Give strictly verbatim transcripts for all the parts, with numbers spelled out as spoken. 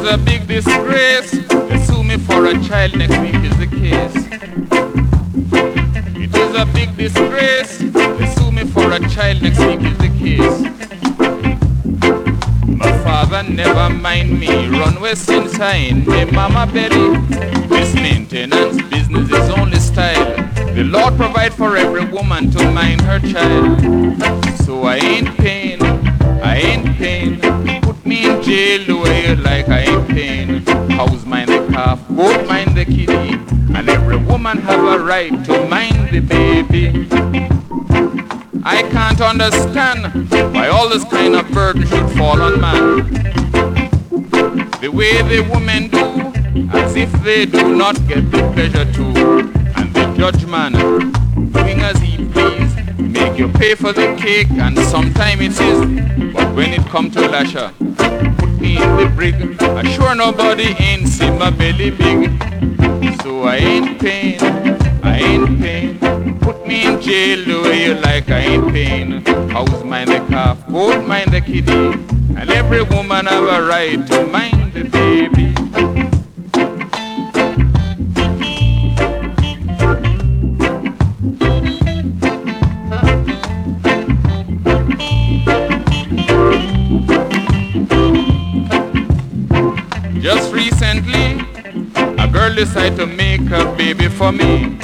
is a big disgrace. They sue me for a child, next week is the case. It is a big disgrace. They sue me for a child, next week is the case. My father never mind me, run west inside me mama belly. This maintenance business is only style. The Lord provide for every woman to mind her child. So I ain't paying, I ain't paying. Put me in jail the way you like, I ain't paying. Cows mind the calf, goat mind the kitty, and every woman have a right to mind the baby. I can't understand why all this kind of burden should fall on man. The way the women do, as if they do not get the pleasure too. And the judge man, doing as he please, make you pay for the cake, and sometime it is. But when it come to lasher, put me in the brig. I sure nobody ain't seen my belly big. So I ain't paying, I ain't paying. Put me in jail the way you like, I ain't paying. Cows mind the calf, goat mind the kitty, and every woman have a right to mind the baby. Just recently, a girl decided to make a baby for me.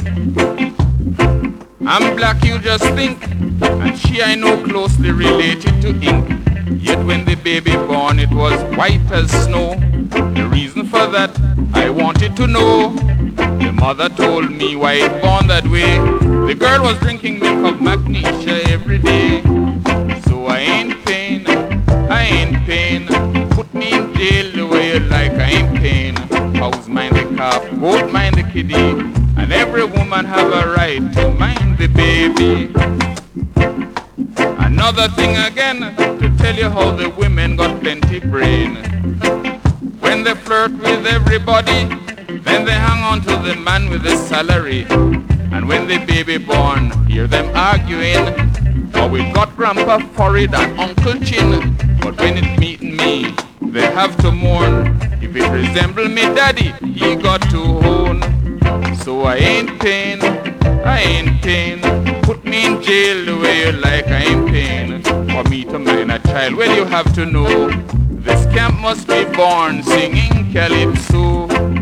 I'm black, you just think, and she I know closely related to ink. Yet when the baby born, it was white as snow. The reason for that, I wanted to know. The mother told me why it born that way. The girl was drinking milk of magnesia every day. So I ain't paying, I ain't paying. Put me in jail the way you like, I ain't paying. Cows mind the calf, goat mind the kitty, and every woman have a right to mind the baby. Another thing again, to tell you how the women got plenty brain. When they flirt with everybody, then they hang on to the man with the salary. And when the baby born, hear them arguing, oh, we got grandpa forehead and uncle chin. But when it meeting me, they have to mourn. If it resemble me daddy, he got to own. So I ain't paying, I ain't paying. Put me in jail the way you like, I ain't paying. For me to mind a child, well you have to know, this camp must be born singing calypso.